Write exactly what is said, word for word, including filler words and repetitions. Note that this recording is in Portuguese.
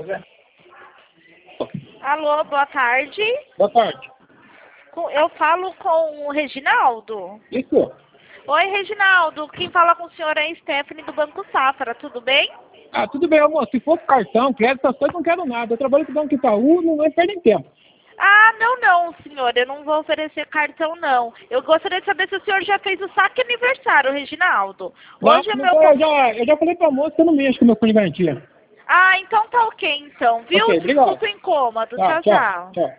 Alô, boa tarde. Boa tarde. Com- Eu falo com o Reginaldo? Isso? Oi, Reginaldo. Quem fala com o senhor é a Stephanie do Banco Safra, tudo bem? Ah, tudo bem, amor. Se for cartão, crédito, essas coisas, não quero nada. Eu trabalho com o Banco Itaú, não vai perder tempo. Ah, não, não, senhor. Eu não vou oferecer cartão, não. Eu gostaria de saber se o senhor já fez o saque aniversário, Reginaldo. Não, Hoje é não meu... tô- co- eu, já, eu já falei pra moça que eu não mexo com meu fundo de garantia. Ah, então tá ok, então. Viu? Ok, obrigado. Desculpa o incômodo. Tá, Tchau, tchau, tchau. tchau.